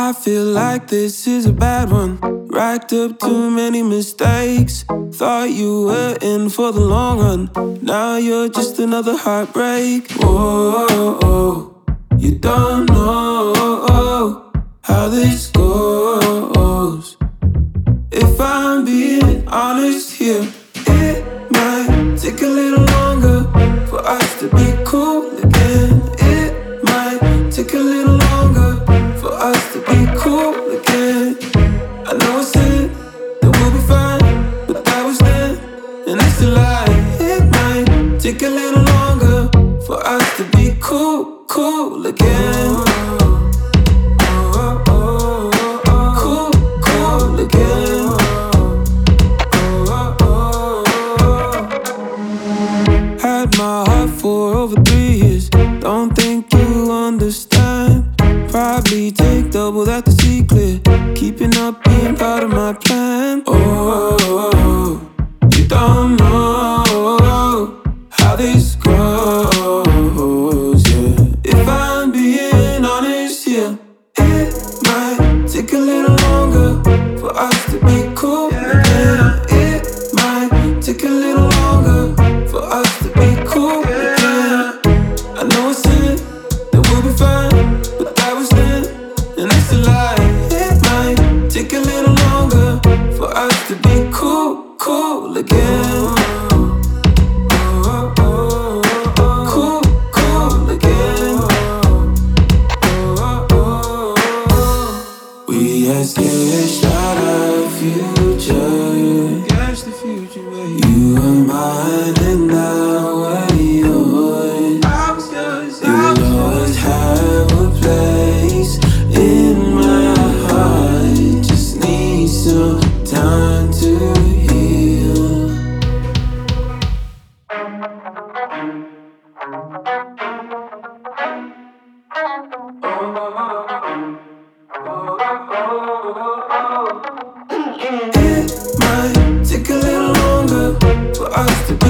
I feel like this is a bad one. Racked up too many mistakes. Thought you were in for the long run. Now you're just another heartbreak. Whoa, you don't know how this goes. If I'm being honest here, it might take a little longer for us to be cool again. It might take a little longer for us to be cool again. I know I said that we'll be fine, but that was then, and it's a lie. It might take a little longer for us to be cool again. Cool again. Had my heart for over 3 years. Don't think you understand. Probably take double that to see clear. Keeping up being part of my plan. Oh, you don't know how this goes, yeah. If I'm being honest here, it might take a little longer for us to be cool again. It might take a little longer for us to be cool again. I know I said that we'll be fine, but that was then, and it's a lie. It might take a little longer for us to be cool again. Cool again. We had sketched out our future. You were mine and I was yours. You'll always have a place in my heart. Just need some time to heal. It might take a little longer for us to